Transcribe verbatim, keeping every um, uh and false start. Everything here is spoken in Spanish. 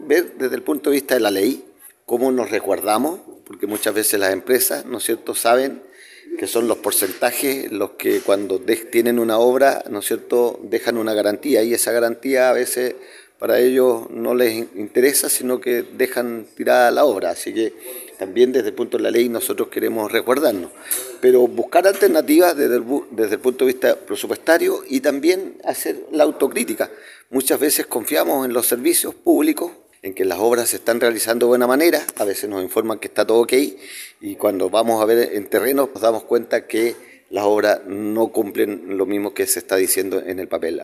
ver desde el punto de vista de la ley cómo nos resguardamos, porque muchas veces las empresas, ¿no es cierto?, saben que son los porcentajes los que cuando de, tienen una obra, ¿no es cierto?, dejan una garantía, y esa garantía a veces para ellos no les interesa, sino que dejan tirada la obra. Así que también desde el punto de la ley nosotros queremos resguardarnos, pero buscar alternativas desde el, desde el punto de vista presupuestario y también hacer la autocrítica. Muchas veces confiamos en los servicios públicos, en que las obras se están realizando de buena manera, a veces nos informan que está todo ok, y cuando vamos a ver en terreno nos damos cuenta que las obras no cumplen lo mismo que se está diciendo en el papel.